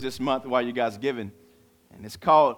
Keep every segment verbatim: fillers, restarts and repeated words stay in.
this month while you guys are giving, and it's called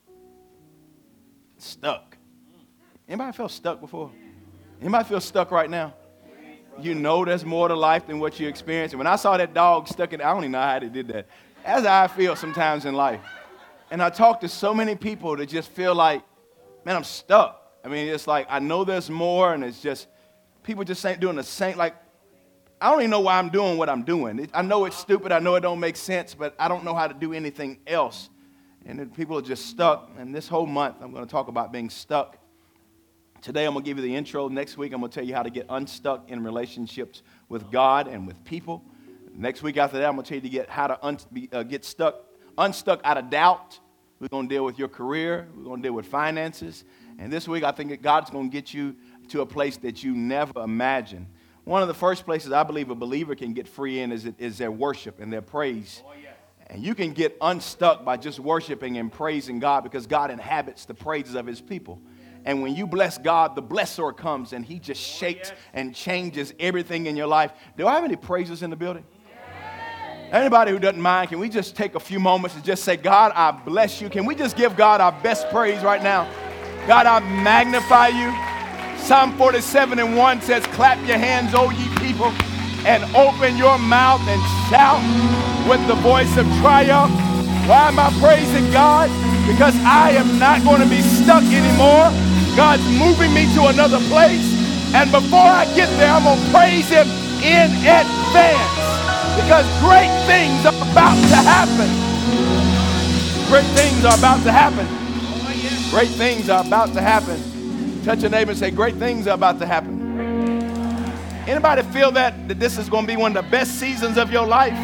Stuck. Anybody felt stuck before? Anybody feel stuck right now? You know there's more to life than what you experience. And when I saw that dog stuck in, I don't even know how they did that. That's how I feel sometimes in life. And I talk to so many people that just feel like, man, I'm stuck. I mean, it's like I know there's more, and it's just people just ain't doing the same. Like, I don't even know why I'm doing what I'm doing. It, I know it's stupid. I know it don't make sense, but I don't know how to do anything else. And then people are just stuck. And this whole month, I'm going to talk about being stuck. Today, I'm going to give you the intro. Next week, I'm going to tell you how to get unstuck in relationships with God and with people. Next week after that, I'm going to tell you to get how to un- be, uh, get stuck, unstuck out of doubt. We're going to deal with your career. We're going to deal with finances. And this week, I think that God's going to get you to a place that you never imagined. One of the first places I believe a believer can get free in is, is their worship and their praise. Oh, yes. And you can get unstuck by just worshiping and praising God because God inhabits the praises of his people. And when you bless God, the blesser comes and he just shakes and changes everything in your life. Do I have any praisers in the building? Anybody who doesn't mind, can we just take a few moments and just say, God, I bless you. Can we just give God our best praise right now? God, I magnify you. Psalm forty-seven and one says, clap your hands, O ye people, and open your mouth and shout with the voice of triumph. Why am I praising God? Because I am not going to be stuck anymore. God's moving me to another place. And before I get there, I'm going to praise him in advance. Because great things are about to happen. Great things are about to happen. Great things are about to happen. Touch your neighbor and say, great things are about to happen. Anybody feel that, that this is going to be one of the best seasons of your life?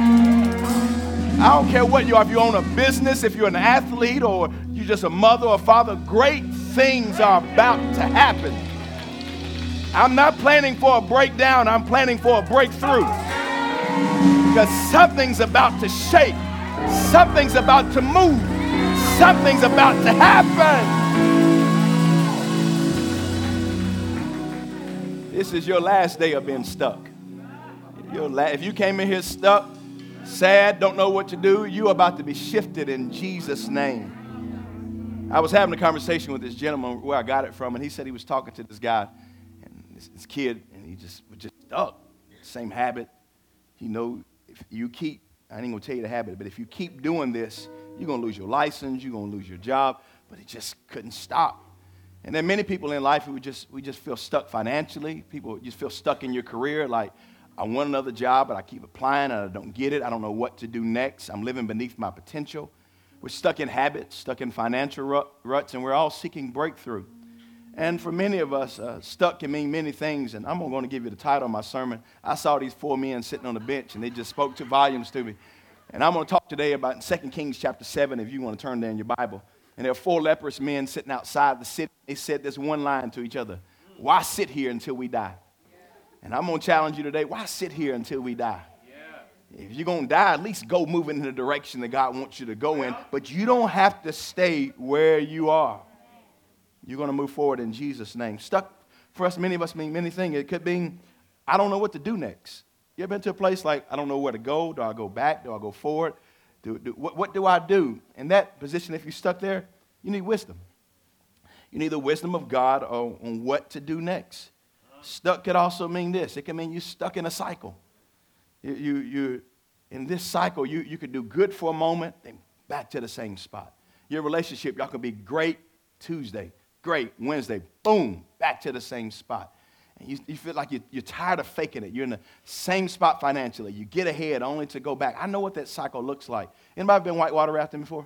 I don't care what you are, if you own a business, if you're an athlete, or you're just a mother or father, great things are about to happen. I'm not planning for a breakdown, I'm planning for a breakthrough. Because something's about to shake, something's about to move, something's about to happen. This is your last day of being stuck. Your la- if you came in here stuck, sad, don't know what to do, you're about to be shifted in Jesus' name. I was having a conversation with this gentleman where I got it from, and he said he was talking to this guy, and this, this kid, and he just was just stuck. Same habit. You know, if you keep, I ain't going to tell you the habit, but if you keep doing this, you're going to lose your license, you're going to lose your job, but he just couldn't stop. And there are many people in life who just, we just feel stuck financially. People just feel stuck in your career, like, I want another job, but I keep applying, and I don't get it. I don't know what to do next. I'm living beneath my potential. We're stuck in habits, stuck in financial rut, ruts, and we're all seeking breakthrough. And for many of us, uh, stuck can mean many things, and I'm going to give you the title of my sermon. I saw these four men sitting on the bench, and they just spoke two volumes to me. And I'm going to talk today about Second Kings chapter seven, if you want to turn there in your Bible. And there are four leprous men sitting outside the city. They said this one line to each other: why sit here until we die? And I'm going to challenge you today, why sit here until we die? Yeah. If you're going to die, at least go moving in the direction that God wants you to go in. But you don't have to stay where you are. You're going to move forward in Jesus' name. Stuck, for us, many of us mean many things. It could mean, I don't know what to do next. You ever been to a place like, I don't know where to go? Do I go back? Do I go forward? Do, do, what, what do I do? In that position, if you're stuck there, you need wisdom. You need the wisdom of God on, on what to do next. Stuck could also mean this. It can mean you're stuck in a cycle. You, you, you in this cycle, you, you could do good for a moment, then back to the same spot. Your relationship, y'all could be great Tuesday, great Wednesday, boom, back to the same spot. And you, you feel like you, you're tired of faking it. You're in the same spot financially. You get ahead only to go back. I know what that cycle looks like. Anybody been whitewater rafting before?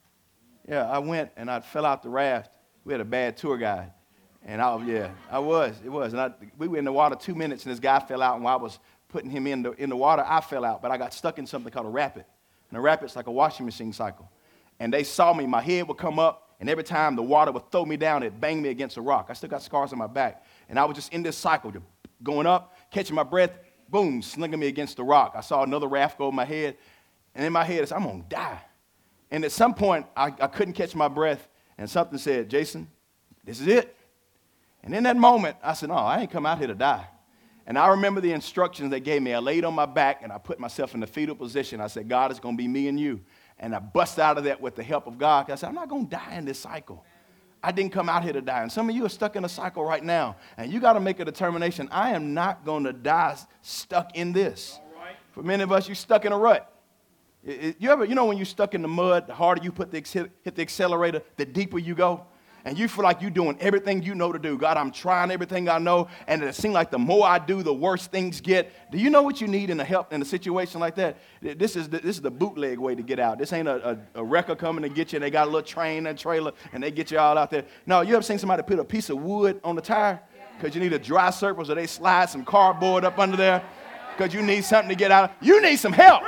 Yeah, I went and I fell out the raft. We had a bad tour guide. And I, yeah, I was, it was. And I, we were in the water two minutes, and this guy fell out, and while I was putting him in the, in the water, I fell out. But I got stuck in something called a rapid. And a rapid's like a washing machine cycle. And they saw me. My head would come up, and every time the water would throw me down, it banged me against a rock. I still got scars on my back. And I was just in this cycle, just going up, catching my breath, boom, slinging me against the rock. I saw another raft go over my head, and in my head, it's, I'm going to die. And at some point, I, I couldn't catch my breath, and something said, Jason, this is it. And in that moment, I said, no, I ain't come out here to die. And I remember the instructions they gave me. I laid on my back, and I put myself in the fetal position. I said, God, it's going to be me and you. And I bust out of that with the help of God. I said, I'm not going to die in this cycle. I didn't come out here to die. And some of you are stuck in a cycle right now. And you got to make a determination. I am not going to die stuck in this. Right. For many of us, you're stuck in a rut. It, it, you ever, you know when you're stuck in the mud, the harder you put the, hit the accelerator, the deeper you go? And you feel like you're doing everything you know to do. God, I'm trying everything I know. And it seems like the more I do, the worse things get. Do you know what you need in a help in a situation like that? This is the, this is the bootleg way to get out. This ain't a, a, a wrecker coming to get you. And they got a little train and trailer, and they get you all out there. No, you ever seen somebody put a piece of wood on the tire? Because you need a dry surface, or they slide some cardboard up under there because you need something to get out. You need some help.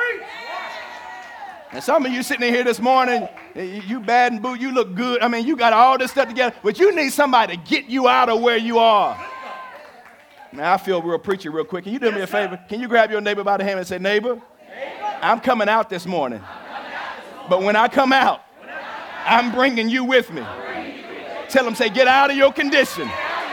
And some of you sitting in here this morning, you bad and boo, you look good. I mean, you got all this stuff together, but you need somebody to get you out of where you are. Now, I feel real preachy real quick. Can you do yes, me a favor? Sir. Can you grab your neighbor by the hand and say, neighbor, neighbor. I'm coming out this morning. But when I come out, I'm bringing you with me. Tell them, say, get out of your condition.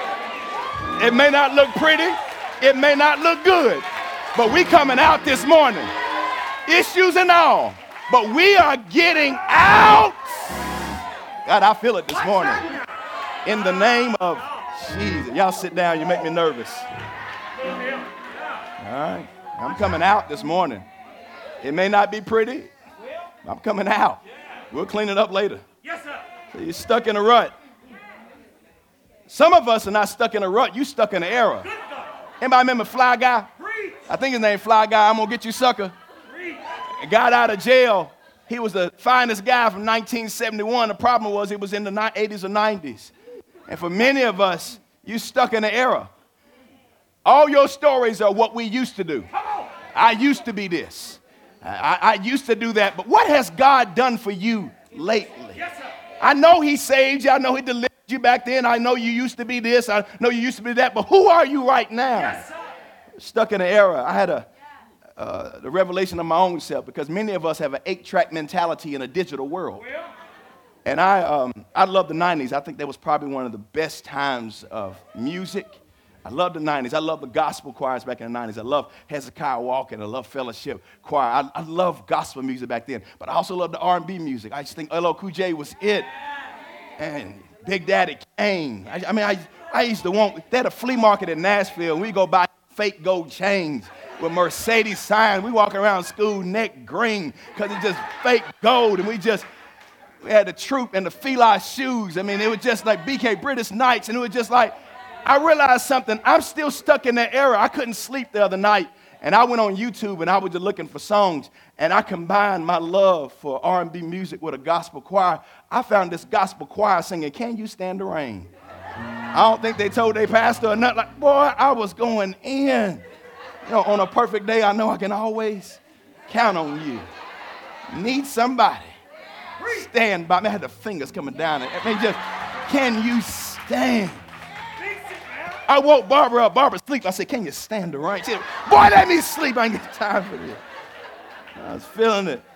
It may not look pretty. It may not look good. But we coming out this morning. Issues and all. But we are getting out. God, I feel it this morning. In the name of Jesus. Y'all sit down. You make me nervous. All right. I'm coming out this morning. It may not be pretty. I'm coming out. We'll clean it up later. Yes, sir. So you're stuck in a rut. Some of us are not stuck in a rut. You stuck in an era. Anybody remember Fly Guy? I think his name Fly Guy. I'm going to get you, sucker. Got out of jail. He was the finest guy from nineteen seventy-one. The problem was he was in the eighties or nineties. And for many of us, you stuck in an era. All your stories are what we used to do. I used to be this. I, I used to do that. But what has God done for you lately? I know he saved you. I know he delivered you back then. I know you used to be this. I know you used to be that. But who are you right now? Stuck in an era. I had a Uh, the revelation of my own self, because many of us have an eight-track mentality in a digital world. And I, um, I love the nineties. I think that was probably one of the best times of music. I love the nineties. I love the gospel choirs back in the nineties. I love Hezekiah Walker, and I love Fellowship Choir. I, I love gospel music back then, but I also love the R and B music. I just think L L Cool J was it. And Big Daddy Kane. I, I mean, I, I used to want, they had a flea market in Nashville, and we go buy fake gold chains with Mercedes signs. We walk around school neck green because it's just fake gold. And we just, we had the Troop and the Fila shoes. I mean, it was just like B K British Knights. And it was just like, I realized something. I'm still stuck in that era. I couldn't sleep the other night. And I went on YouTube and I was just looking for songs. And I combined my love for R and B music with a gospel choir. I found this gospel choir singing, Can You Stand the Rain? I don't think they told their pastor or nothing. Like, boy, I was going in. You know, on a perfect day, I know I can always count on you. Need somebody. Stand by me. I had the fingers coming down. I mean, just, can you stand? I woke Barbara up. Barbara sleep. I said, can you stand the rain? She said, boy, let me sleep. I ain't got time for this. I was feeling it.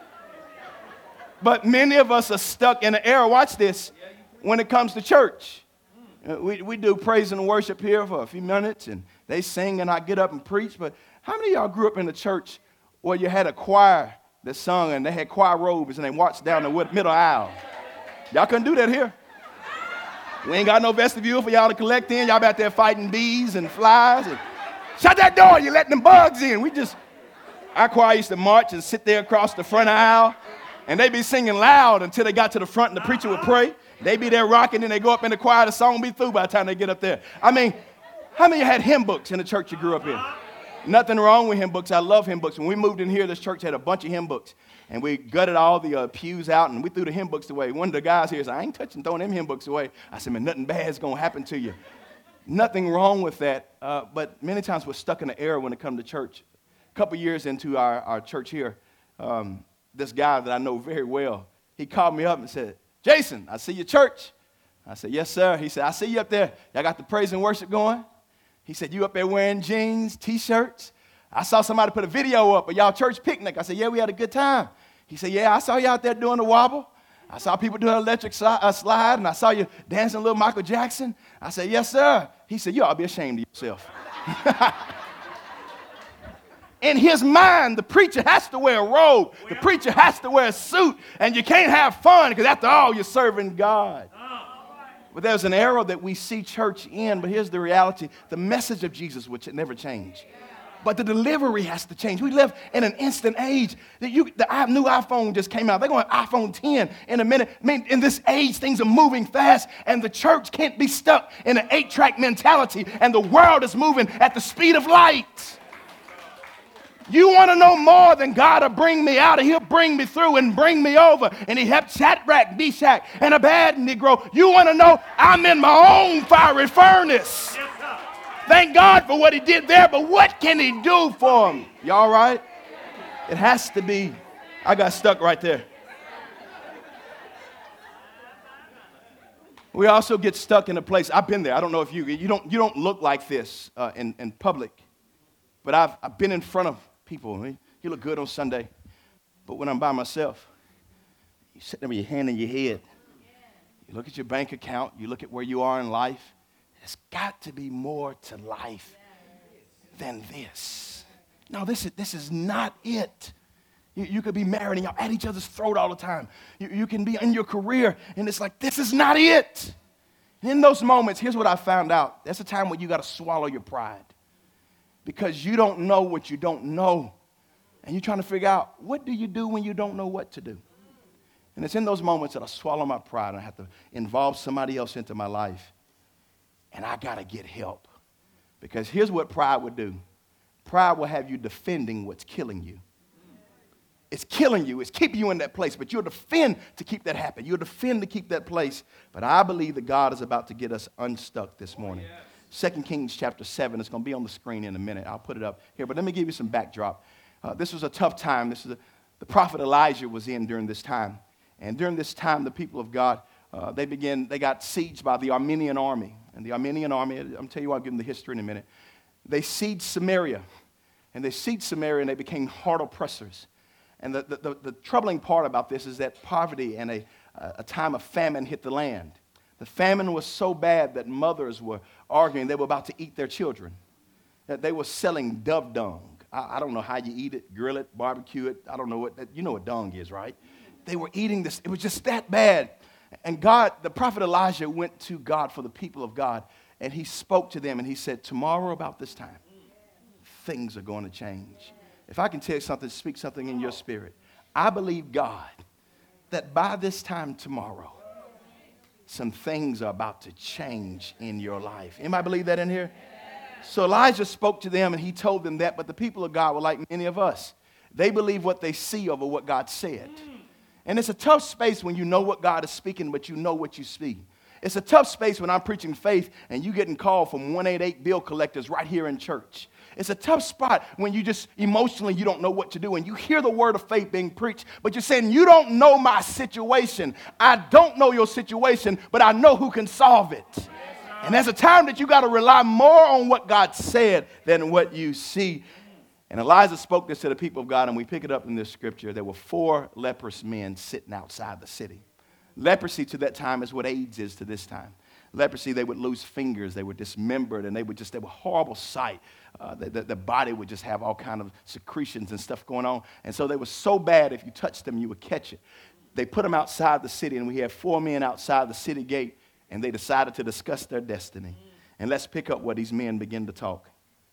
But many of us are stuck in an era. Watch this. When it comes to church. We, we do praise and worship here for a few minutes, and they sing, and I get up and preach. But how many of y'all grew up in a church where you had a choir that sung, and they had choir robes, and they marched down the middle aisle? Y'all couldn't do that here. We ain't got no vestibule for y'all to collect in. Y'all back there fighting bees and flies. And shut that door, you're letting them bugs in. We just, our choir used to march and sit there across the front aisle, and they'd be singing loud until they got to the front, and the preacher would pray. They be there rocking, and they go up in the choir. The song be through by the time they get up there. I mean, how many of you had hymn books in the church you grew up in? Nothing wrong with hymn books. I love hymn books. When we moved in here, this church had a bunch of hymn books, and we gutted all the uh, pews out, and we threw the hymn books away. One of the guys here said, I ain't touching throwing them hymn books away. I said, man, nothing bad is going to happen to you. Nothing wrong with that, uh, but many times we're stuck in an era when it comes to church. A couple years into our, our church here, um, this guy that I know very well, he called me up and said, Jason, I see your church. I said, yes, sir. He said, I see you up there. Y'all got the praise and worship going? He said, you up there wearing jeans, T-shirts? I saw somebody put a video up of y'all church picnic. I said, yeah, we had a good time. He said, yeah, I saw you out there doing the wobble. I saw people doing electric sli- uh, slide, and I saw you dancing a little Michael Jackson. I said, yes, sir. He said, you ought to be ashamed of yourself. In his mind, the preacher has to wear a robe. The preacher has to wear a suit. And you can't have fun because after all, you're serving God. But there's an era that we see church in. But here's the reality. The message of Jesus would never change. But the delivery has to change. We live in an instant age. That you, the new iPhone just came out. They're going to iPhone ten in a minute. I mean, in this age, things are moving fast. And the church can't be stuck in an eight-track mentality. And the world is moving at the speed of light. You want to know more than God will bring me out, and he'll bring me through and bring me over. And he helped Shadrach, Meshach, and Abednego. You want to know I'm in my own fiery furnace. Thank God for what he did there, but what can he do for him? You all right? It has to be. I got stuck right there. We also get stuck in a place. I've been there. I don't know if you, you don't, you don't look like this uh, in, in public, but I've, I've been in front of people. You look good on Sunday, but when I'm by myself, you sit there with your hand in your head. You look at your bank account. You look at where you are in life. There's got to be more to life than this. No, this is, this is not it. You, you could be married and y'all at each other's throat all the time. You, you can be in your career and it's like, this is not it. And in those moments, here's what I found out. That's a time when you got to swallow your pride. Because you don't know what you don't know. And you're trying to figure out, what do you do when you don't know what to do? And it's in those moments that I swallow my pride and I have to involve somebody else into my life. And I got to get help. Because here's what pride would do. Pride will have you defending what's killing you. It's killing you. It's keeping you in that place. But you'll defend to keep that happen. You'll defend to keep that place. But I believe that God is about to get us unstuck this morning. Oh, yes. Second Kings chapter seven. It's going to be on the screen in a minute. I'll put it up here. But let me give you some backdrop. Uh, this was a tough time. This is a, the prophet Elijah was in during this time. And during this time, the people of God, uh, they began, they got sieged by the Armenian army. And the Armenian army, I'm going to tell you what, I'll give them the history in a minute. They sieged Samaria. And they sieged Samaria and they became hard oppressors. And the, the, the, the troubling part about this is that poverty and a, a time of famine hit the land. The famine was so bad that mothers were arguing they were about to eat their children. That they were selling dove dung. I, I don't know how you eat it, grill it, barbecue it. I don't know what, you know what dung is, right? They were eating this. It was just that bad. And God, the prophet Elijah went to God for the people of God. And he spoke to them and he said, tomorrow about this time, things are going to change. If I can tell you something, speak something in your spirit. I believe, God, that by this time tomorrow, some things are about to change in your life. Anybody believe that in here? So Elijah spoke to them and he told them that, but the people of God were like many of us. They believe what they see over what God said. And it's a tough space when you know what God is speaking, but you know what you see. It's a tough space when I'm preaching faith and you getting called from one eighty-eight bill collectors right here in church. It's a tough spot when you just emotionally, you don't know what to do. And you hear the word of faith being preached, but you're saying, you don't know my situation. I don't know your situation, but I know who can solve it. Yes, and there's a time that you got to rely more on what God said than what you see. And Elijah spoke this to the people of God, and we pick it up in this scripture. There were four leprous men sitting outside the city. Leprosy to that time is what AIDS is to this time. Leprosy, they would lose fingers, they were dismembered, and they would just, they were a horrible sight. Uh, the, the, the body would just have all kind of secretions and stuff going on. And so they were so bad, if you touched them, you would catch it. They put them outside the city, and we had four men outside the city gate, and they decided to discuss their destiny. And let's pick up where these men begin to talk.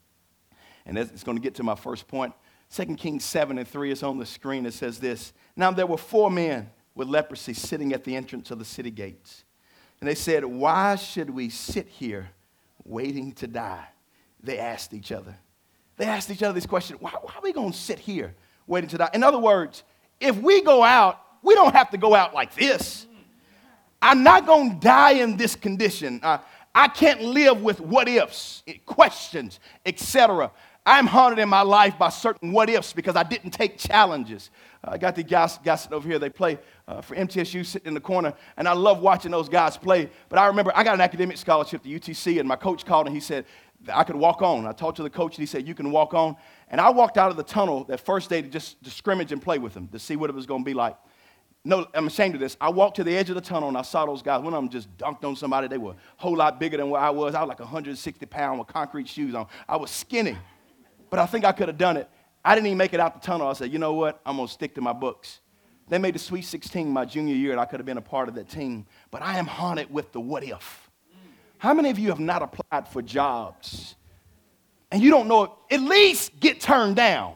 And it's going to get to my first point. Second Kings seven and three is on the screen. It says this. Now there were four men with leprosy sitting at the entrance of the city gates. And they said, why should we sit here waiting to die? They asked each other. They asked each other this question, why, why are we going to sit here waiting to die? In other words, if we go out, we don't have to go out like this. I'm not going to die in this condition. Uh, I can't live with what ifs, questions, et cetera. I'm haunted in my life by certain what ifs because I didn't take challenges. Uh, I got the guys, guys sitting over here. They play uh, for M T S U sitting in the corner, and I love watching those guys play. But I remember I got an academic scholarship to U T C, and my coach called and he said I could walk on. I talked to the coach, and he said, you can walk on. And I walked out of the tunnel that first day to just to scrimmage and play with them to see what it was going to be like. No, I'm ashamed of this. I walked to the edge of the tunnel, and I saw those guys. One of them just dunked on somebody. They were a whole lot bigger than where I was. I was like one hundred sixty pounds with concrete shoes on. I was skinny. But I think I could have done it. I didn't even make it out the tunnel. I said, you know what? I'm going to stick to my books. They made the Sweet sixteen my junior year, and I could have been a part of that team. But I am haunted with the what if. How many of you have not applied for jobs? And you don't know, at least get turned down.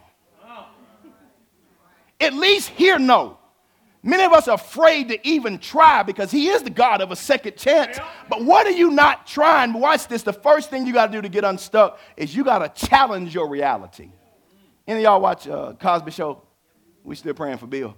At least hear no. Many of us are afraid to even try because he is the God of a second chance. But what are you not trying? Watch this. The first thing you got to do to get unstuck is you got to challenge your reality. Any of y'all watch uh, Cosby Show? We still praying for Bill.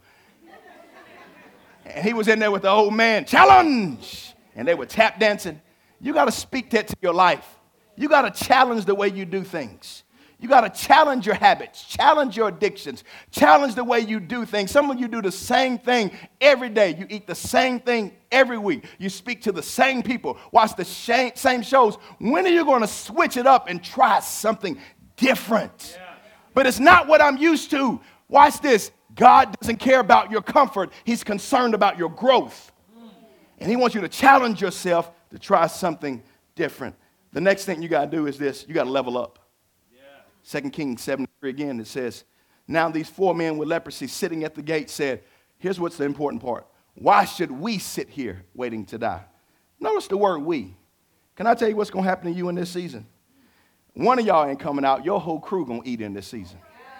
And he was in there with the old man, challenge. And they were tap dancing. You got to speak that to your life. You got to challenge the way you do things. You got to challenge your habits, challenge your addictions, challenge the way you do things. Some of you do the same thing every day. You eat the same thing every week. You speak to the same people, watch the same shows. When are you going to switch it up and try something different? Yeah. But it's not what I'm used to. Watch this. God doesn't care about your comfort. He's concerned about your growth. And he wants you to challenge yourself to try something different. The next thing you got to do is this. You got to level up. Second Kings seven three again, it says, now these four men with leprosy sitting at the gate said, here's what's the important part. Why should we sit here waiting to die? Notice the word we. Can I tell you what's going to happen to you in this season? One of y'all ain't coming out. Your whole crew going to eat in this season.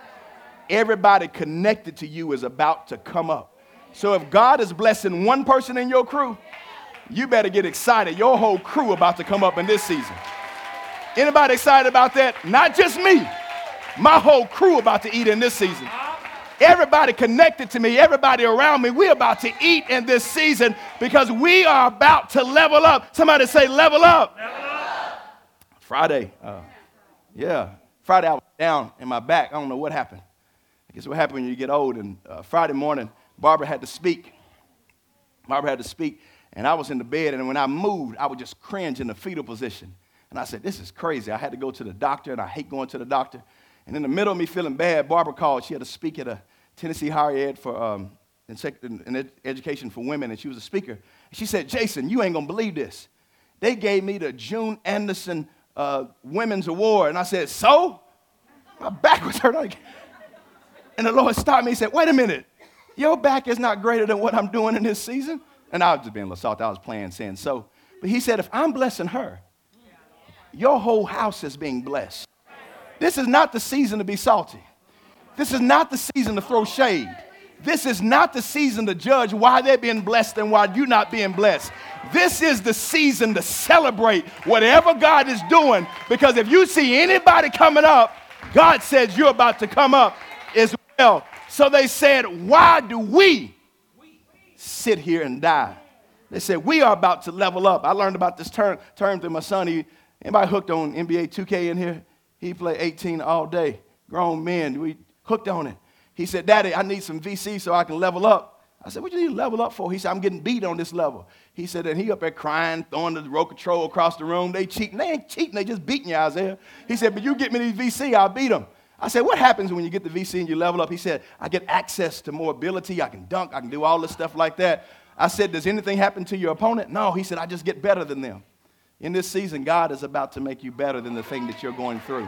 Everybody connected to you is about to come up. So if God is blessing one person in your crew, you better get excited. Your whole crew about to come up in this season. Anybody excited about that? Not just me. My whole crew about to eat in this season. Everybody connected to me, everybody around me, we're about to eat in this season because we are about to level up. Somebody say level up. Level up. Friday, uh, yeah, Friday I was down in my back. I don't know what happened. I guess what happened when you get old. And uh, Friday morning, Barbara had to speak. Barbara had to speak, and I was in the bed, and when I moved, I would just cringe in the fetal position. And I said, this is crazy. I had to go to the doctor, and I hate going to the doctor. And in the middle of me feeling bad, Barbara called. She had to speak at a Tennessee Higher Ed for um, in, in ed- education for women, and she was a speaker. And she said, Jason, you ain't going to believe this. They gave me the June Anderson uh, Women's Award. And I said, so? My back was hurt. And the Lord stopped me and said, wait a minute. Your back is not greater than what I'm doing in this season. And I was just being a little salty. I was playing, saying so. But he said, if I'm blessing her, your whole house is being blessed. This is not the season to be salty. This is not the season to throw shade. This is not the season to judge why they're being blessed and why you're not being blessed. This is the season to celebrate whatever God is doing, because if you see anybody coming up, God says you're about to come up as well. So they said, why do we sit here and die? They said, we are about to level up. I learned about this term, term through my son. He, anybody hooked on N B A two K in here? He played eighteen all day. Grown men, we hooked on it. He said, Daddy, I need some V C so I can level up. I said, what you need to level up for? He said, I'm getting beat on this level. He said, and he up there crying, throwing the remote control across the room. They cheating. They ain't cheating. They just beating you, Isaiah. He said, but you get me these V C, I'll beat them. I said, what happens when you get the V C and you level up? He said, I get access to more ability. I can dunk. I can do all this stuff like that. I said, does anything happen to your opponent? No. He said, I just get better than them. In this season, God is about to make you better than the thing that you're going through.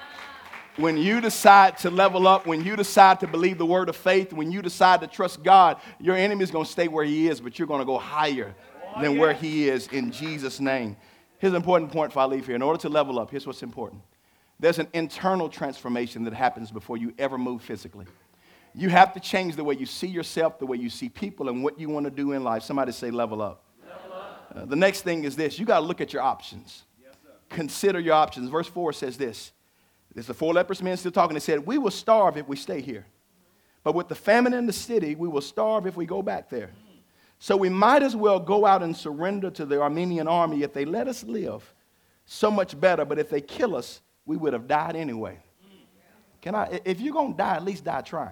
When you decide to level up, when you decide to believe the word of faith, when you decide to trust God, your enemy is going to stay where he is, but you're going to go higher than where he is in Jesus' name. Here's an important point before I leave here. In order to level up, here's what's important. There's an internal transformation that happens before you ever move physically. You have to change the way you see yourself, the way you see people, and what you want to do in life. Somebody say level up. Level up. Uh, the next thing is this. You got to look at your options. Yes, sir. Consider your options. Verse four says this. There's the four leprous men still talking. They said, we will starve if we stay here. But with the famine in the city, we will starve if we go back there. So we might as well go out and surrender to the Armenian army. If they let us live, so much better. But if they kill us, we would have died anyway. Can I? If you're going to die, at least die trying.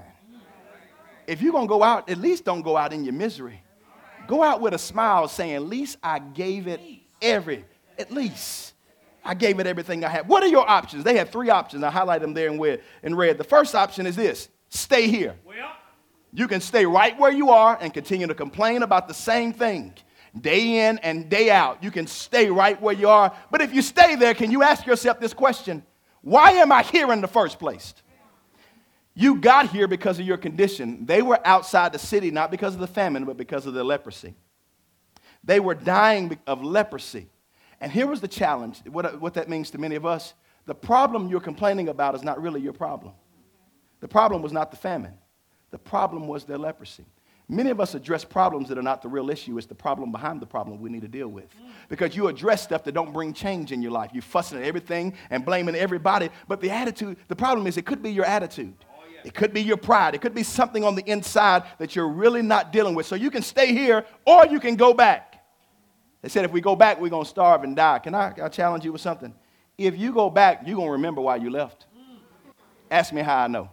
If you're going to go out, at least don't go out in your misery. Go out with a smile saying, at least I gave it every, at least. I gave it everything I had. What are your options? They had three options. I highlight them there in red. In red. The first option is this. Stay here. Well, you can stay right where you are and continue to complain about the same thing. Day in and day out. You can stay right where you are. But if you stay there, can you ask yourself this question? Why am I here in the first place? You got here because of your condition. They were outside the city, not because of the famine, but because of their leprosy. They were dying of leprosy. And here was the challenge, what, what that means to many of us. The problem you're complaining about is not really your problem. The problem was not the famine. The problem was their leprosy. Many of us address problems that are not the real issue. It's the problem behind the problem we need to deal with. Because you address stuff that don't bring change in your life. You're fussing at everything and blaming everybody. But the attitude, the problem is it could be your attitude. It could be your pride. It could be something on the inside that you're really not dealing with. So you can stay here or you can go back. They said if we go back, we're going to starve and die. Can I, I challenge you with something? If you go back, you're going to remember why you left. Ask me how I know.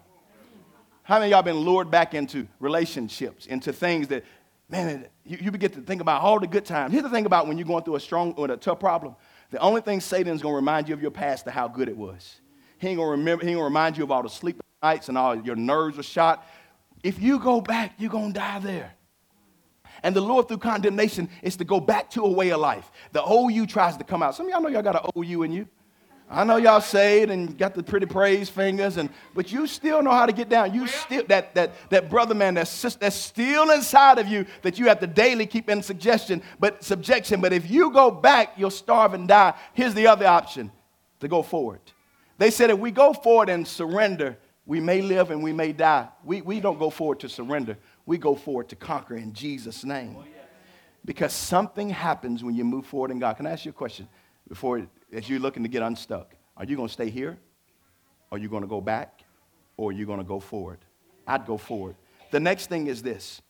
How many of y'all been lured back into relationships, into things that, man, you, you begin to think about all the good times. Here's the thing about when you're going through a strong or a tough problem. The only thing Satan's going to remind you of your past to how good it was. He ain't going to remember. He ain't going to remind you of all the sleepless nights and all your nerves were shot. If you go back, you're going to die there. And the lure through condemnation is to go back to a way of life. The old you tries to come out. Some of y'all know y'all got an old you in you. I know y'all saved and got the pretty praise fingers, and but you still know how to get down. You still that that that brother man that's that's still inside of you that you have to daily keep in suggestion, but subjection. But if you go back, you'll starve and die. Here's the other option: to go forward. They said if we go forward and surrender, we may live and we may die. We we don't go forward to surrender. We go forward to conquer in Jesus' name. Because something happens when you move forward in God. Can I ask you a question before? As you're looking to get unstuck, are you going to stay here? Are you going to go back? Or are you going to go forward? I'd go forward. The next thing is this.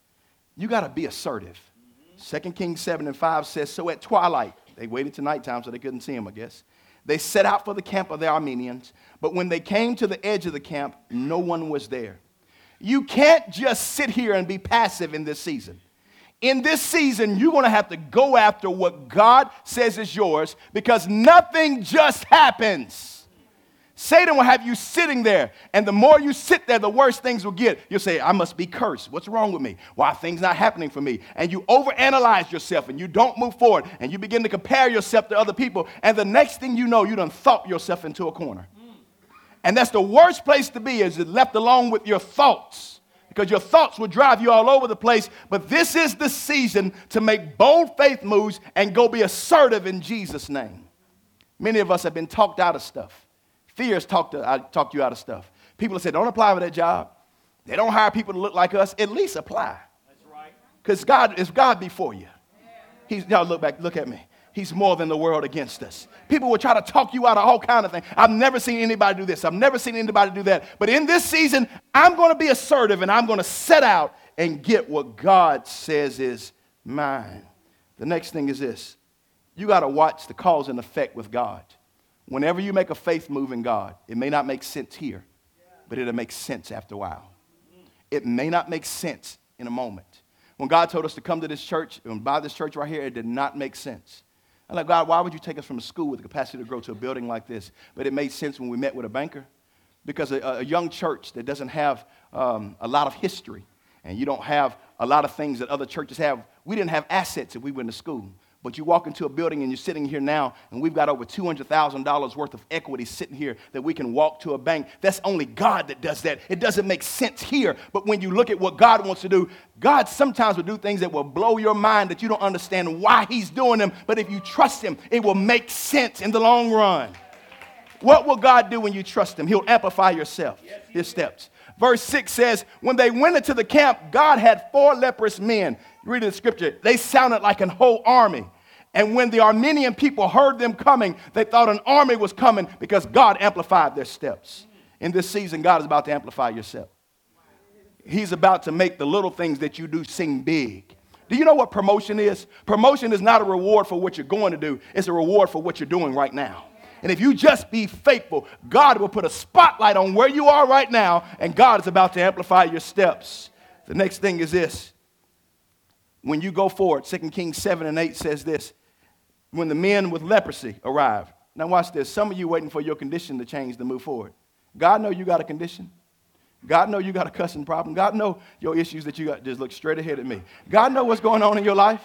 You got to be assertive. Second Kings seven and five says, so at twilight, they waited to nighttime so they couldn't see him, I guess. They set out for the camp of the Arameans, but when they came to the edge of the camp, no one was there. You can't just sit here and be passive in this season. In this season, you're going to have to go after what God says is yours because nothing just happens. Satan will have you sitting there, and the more you sit there, the worse things will get. You'll say, I must be cursed. What's wrong with me? Why are things not happening for me? And you overanalyze yourself, and you don't move forward, and you begin to compare yourself to other people, and the next thing you know, you done thought yourself into a corner. And that's the worst place to be, is left alone with your thoughts. Because your thoughts will drive you all over the place. But this is the season to make bold faith moves and go be assertive in Jesus' name. Many of us have been talked out of stuff. Fear has talked, to, uh, talked you out of stuff. People have said, don't apply for that job. They don't hire people to look like us. At least apply. That's right. Because God is God before you. He's, y'all look back, look at me. He's more than the world against us. People will try to talk you out of all kind of things. I've never seen anybody do this. I've never seen anybody do that. But in this season, I'm going to be assertive and I'm going to set out and get what God says is mine. The next thing is this. You got to watch the cause and effect with God. Whenever you make a faith move in God, it may not make sense here, but it'll make sense after a while. It may not make sense in a moment. When God told us to come to this church and buy this church right here, it did not make sense. I'm like, God, why would you take us from a school with the capacity to grow to a building like this? But it made sense when we met with a banker. Because a, a young church that doesn't have um, a lot of history and you don't have a lot of things that other churches have, we didn't have assets if we went to school. But you walk into a building and you're sitting here now, and we've got over two hundred thousand dollars worth of equity sitting here that we can walk to a bank. That's only God that does that. It doesn't make sense here. But when you look at what God wants to do, God sometimes will do things that will blow your mind that you don't understand why he's doing them. But if you trust him, it will make sense in the long run. What will God do when you trust him? He'll amplify yourself, his steps. Verse six says, when they went into the camp, God had four leprous men. Reading the scripture, they sounded like an whole army. And when the Aramean people heard them coming, they thought an army was coming because God amplified their steps. In this season, God is about to amplify yourself. He's about to make the little things that you do sing big. Do you know what promotion is? Promotion is not a reward for what you're going to do. It's a reward for what you're doing right now. And if you just be faithful, God will put a spotlight on where you are right now, and God is about to amplify your steps. The next thing is this. When you go forward, Second Kings seven and eight says this. When the men with leprosy arrived. Now watch this. Some of you waiting for your condition to change to move forward. God know you got a condition. God know you got a cussing problem. God know your issues that you got. Just look straight ahead at me. God know what's going on in your life.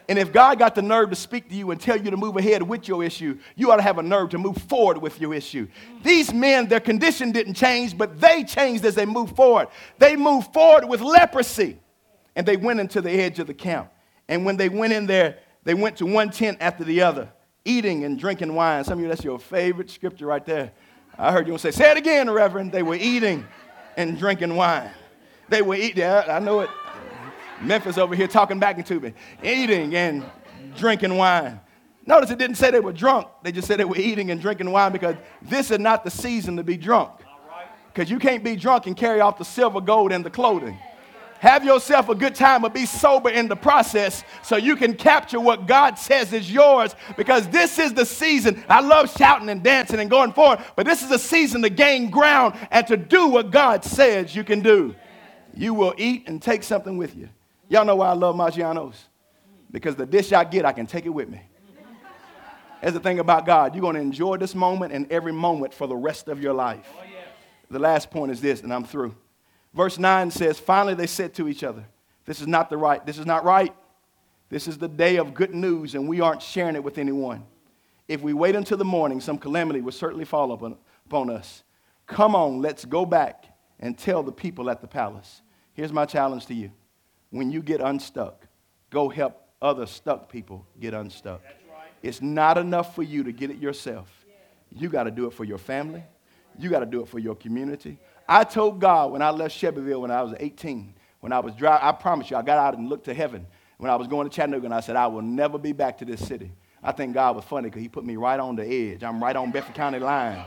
And if God got the nerve to speak to you and tell you to move ahead with your issue, you ought to have a nerve to move forward with your issue. These men, their condition didn't change, but they changed as they moved forward. They moved forward with leprosy, and they went into the edge of the camp. And when they went in there, they went to one tent after the other, eating and drinking wine. Some of you, that's your favorite scripture right there. I heard you say, say it again, Reverend. They were eating and drinking wine. They were eating, I know it. Memphis over here talking back into me. Eating and drinking wine. Notice it didn't say they were drunk. They just said they were eating and drinking wine because this is not the season to be drunk. Because you can't be drunk and carry off the silver, gold, and the clothing. Have yourself a good time, but be sober in the process so you can capture what God says is yours, because this is the season. I love shouting and dancing and going forward, but this is a season to gain ground and to do what God says you can do. You will eat and take something with you. Y'all know why I love Maggiano's? Because the dish I get, I can take it with me. That's the thing about God. You're going to enjoy this moment and every moment for the rest of your life. Oh, yeah. The last point is this, and I'm through. Verse nine says, finally they said to each other, this is not the right. This is not right. This is the day of good news, and we aren't sharing it with anyone. If we wait until the morning, some calamity will certainly fall upon, upon us. Come on, let's go back and tell the people at the palace. Here's my challenge to you. When you get unstuck, go help other stuck people get unstuck. That's right. It's not enough for you to get it yourself. You got to do it for your family. You got to do it for your community. I told God when I left Shelbyville when I was eighteen, when I was driving, I promise you, I got out and looked to heaven. When I was going to Chattanooga, and I said, I will never be back to this city. I think God was funny because he put me right on the edge. I'm right on Bedford County line,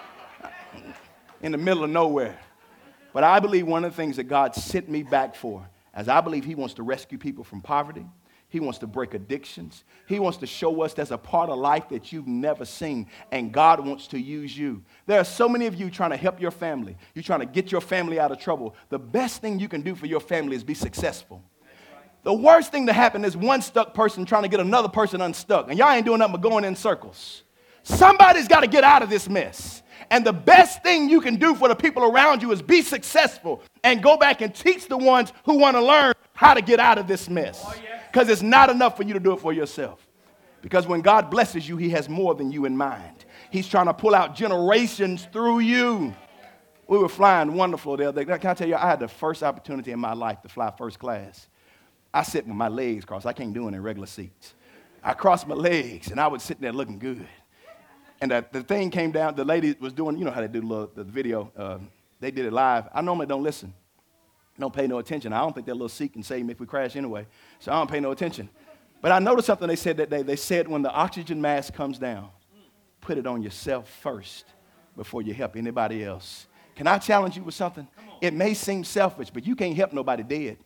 in the middle of nowhere. But I believe one of the things that God sent me back for, as I believe he wants to rescue people from poverty. He wants to break addictions. He wants to show us there's a part of life that you've never seen, and God wants to use you. There are so many of you trying to help your family. You're trying to get your family out of trouble. The best thing you can do for your family is be successful. The worst thing to happen is one stuck person trying to get another person unstuck, and y'all ain't doing nothing but going in circles. Somebody's got to get out of this mess. And the best thing you can do for the people around you is be successful and go back and teach the ones who want to learn how to get out of this mess. Because it's not enough for you to do it for yourself. Because when God blesses you, he has more than you in mind. He's trying to pull out generations through you. We were flying wonderful the other day. Can I tell you, I had the first opportunity in my life to fly first class. I sit with my legs crossed. I can't do it in regular seats. I crossed my legs, and I was sitting there looking good. And the, the thing came down, the lady was doing, you know how they do the, little, the video. Uh, they did it live. I normally don't listen. Don't pay no attention. I don't think that little seat can save me if we crash anyway. So I don't pay no attention. But I noticed something they said that day. They said when the oxygen mask comes down, put it on yourself first before you help anybody else. Can I challenge you with something? It may seem selfish, but you can't help nobody dead.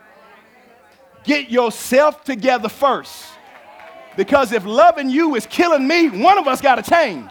Get yourself together first. Because if loving you is killing me, one of us got to change.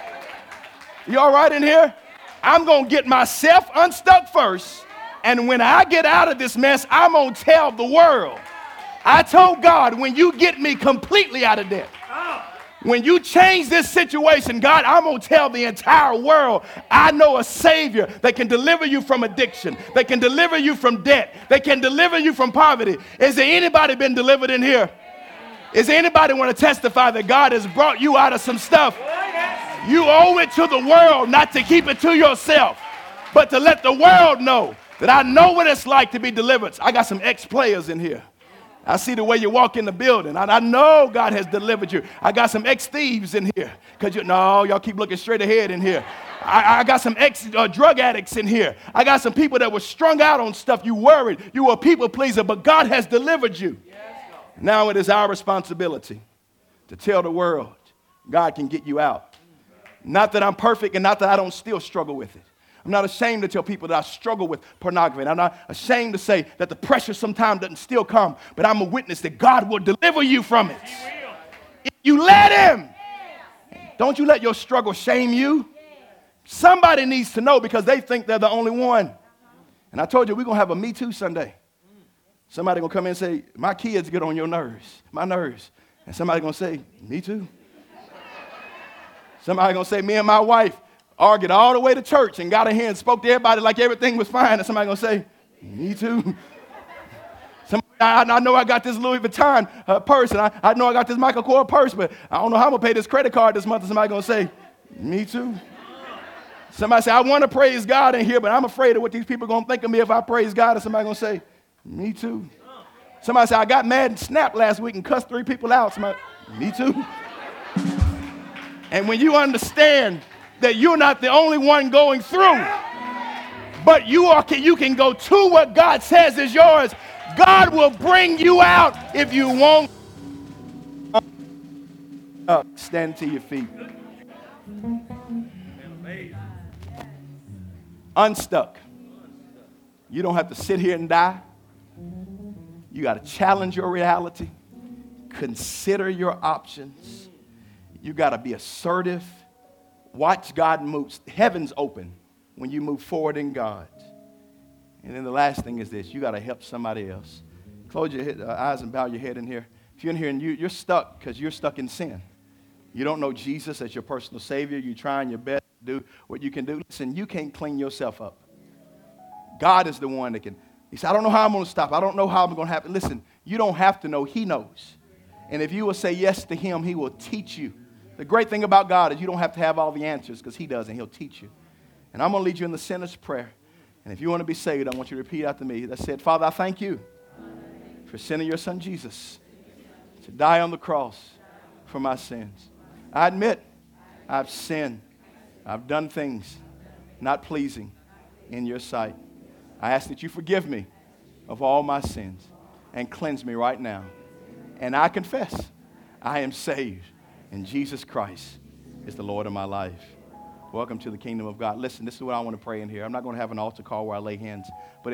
You all right in here? I'm going to get myself unstuck first. And when I get out of this mess, I'm going to tell the world. I told God, when you get me completely out of debt, when you change this situation, God, I'm going to tell the entire world, I know a Savior that can deliver you from addiction, that can deliver you from debt, that can deliver you from poverty. Is there anybody been delivered in here? Is there anybody want to testify that God has brought you out of some stuff? You owe it to the world not to keep it to yourself, but to let the world know that I know what it's like to be delivered. I got some ex-players in here. I see the way you walk in the building. I, I know God has delivered you. I got some ex-thieves in here. Cause you, no, y'all keep looking straight ahead in here. I, I got some ex-drug uh, addicts in here. I got some people that were strung out on stuff. You worried. You were a people pleaser, but God has delivered you. Now it is our responsibility to tell the world God can get you out. Not that I'm perfect and not that I don't still struggle with it. I'm not ashamed to tell people that I struggle with pornography. And I'm not ashamed to say that the pressure sometimes doesn't still come, but I'm a witness that God will deliver you from it. If you let him, don't you let your struggle shame you. Somebody needs to know because they think they're the only one. And I told you we're going to have a Me Too Sunday. Somebody going to come in and say, my kids get on your nerves, my nerves. And somebody going to say, me too. Somebody going to say, me and my wife argued all the way to church and got in here and spoke to everybody like everything was fine. And somebody going to say, me too. Somebody I, I know I got this Louis Vuitton uh, purse, and I, I know I got this Michael Kors purse, but I don't know how I'm going to pay this credit card this month. And somebody going to say, me too. Somebody say, I want to praise God in here, but I'm afraid of what these people are going to think of me if I praise God. And somebody going to say, me too. Somebody say, I got mad and snapped last week and cussed three people out. Somebody, me too. And when you understand that you're not the only one going through, but you are, you can go to what God says is yours, God will bring you out if you won't. Up, stand to your feet. Unstuck. You don't have to sit here and die. You got to challenge your reality. Consider your options. You got to be assertive. Watch God move. Heaven's open when you move forward in God. And then the last thing is this. You got to help somebody else. Close your head, uh, eyes and bow your head in here. If you're in here and you, you're stuck because you're stuck in sin. You don't know Jesus as your personal Savior. You're trying your best to do what you can do. Listen, you can't clean yourself up. God is the one that can. He said, I don't know how I'm going to stop. I don't know how I'm going to happen. Listen, you don't have to know. He knows. And if you will say yes to him, he will teach you. The great thing about God is you don't have to have all the answers because he does, and he'll teach you. And I'm going to lead you in the sinner's prayer. And if you want to be saved, I want you to repeat after me. That said, Father, I thank you for sending your son Jesus to die on the cross for my sins. I admit I've sinned. I've done things not pleasing in your sight. I ask that you forgive me of all my sins and cleanse me right now. And I confess I am saved, and Jesus Christ is the Lord of my life. Welcome to the kingdom of God. Listen, this is what I want to pray in here. I'm not going to have an altar call where I lay hands, but